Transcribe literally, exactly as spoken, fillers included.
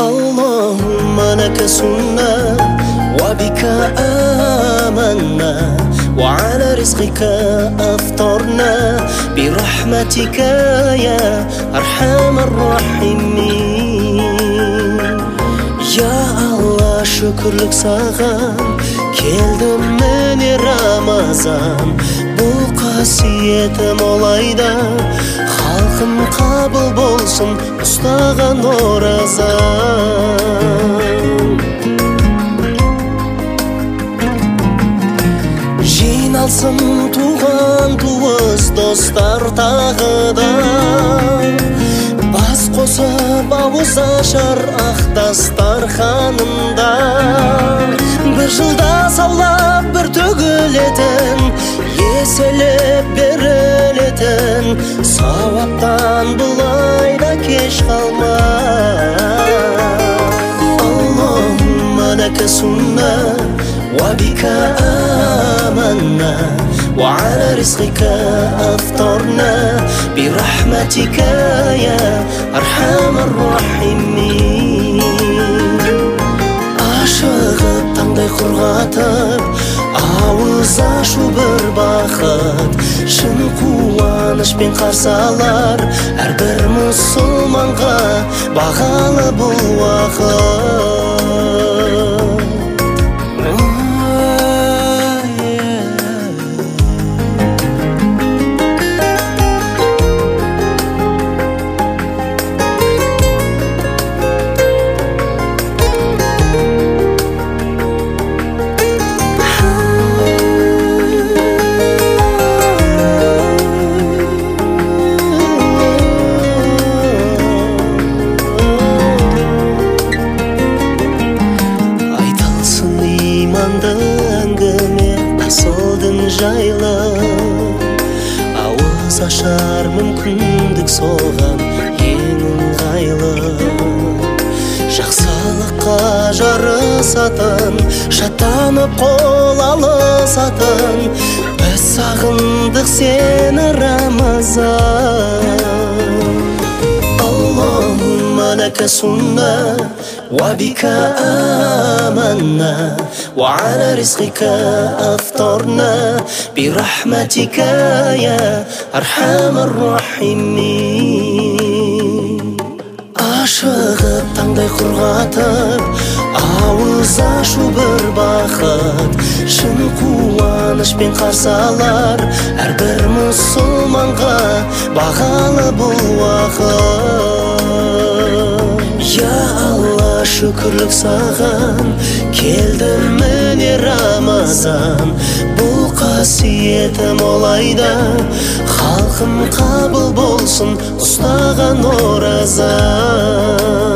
اللهم لك سنة وبك آمنا وعلى رزقك أفطرنا برحمتك يا أرحم الراحمين. Ya Allah şükürlük sağan keldim mene Ramazan. Bu qasiyetim olayda halkım kabul bolsun ustagan orazan. Жиналсын туған туыс достар тағы да, бас қосып ауыз ашар ақ дастарханында. Бір жылда саулап бір төгілетін, еселеп берілетін, сауаптан бұлай да кеш қалма. Аллахумма лака сунна وبك آمنا وعلى رزقك أفطرنا برحمتك يا أرحم الراحمين. Ашығып таңдай құрғатып ауыз ашу бір бақыт, шын қуанышпен қарсы алар әрбір мұсылманға бағалы бұл уақыт. Жайлы ауыз ашар мүмкіндік соған ең ыңғайлы. Жақсылыққа жарысатын, шаттанып қол алысатын, біз сағындық сені Рамазан. Аллахумма лака сунна وبك آمنا وعلى رزقك أفطرنا برحمتك يا أرحم الراحمين. Ашығып таңдай құрғатып ауыз ашу бір бақыт, шын қуанышпен қарсы алар әрбір мұсылманға бағалы бұл уақыт. Ya Allah şükürlük sağan keldim mene Ramazan. Bu qasiyetim olayda halkım kabul bolsun ustagan orazan.